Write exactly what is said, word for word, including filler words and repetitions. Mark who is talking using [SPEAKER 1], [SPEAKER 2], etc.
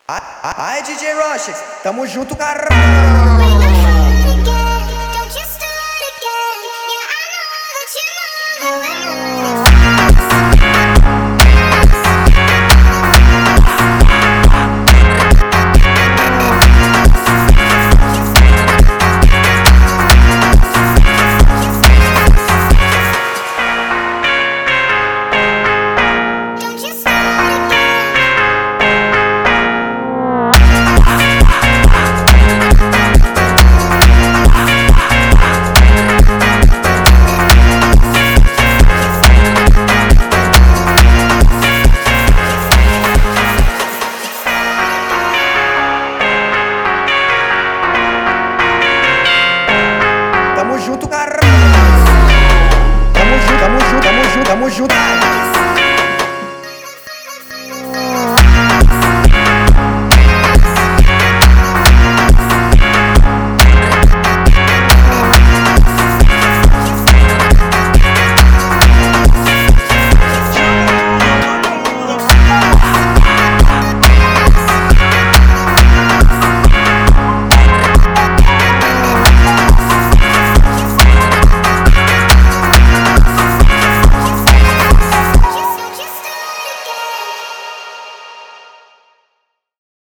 [SPEAKER 1] Ai, ai, D J Rochex, tamo junto, caralho. Tamo junto, caralho. Tamo junto, tamo junto, tamo junto, tamo junto.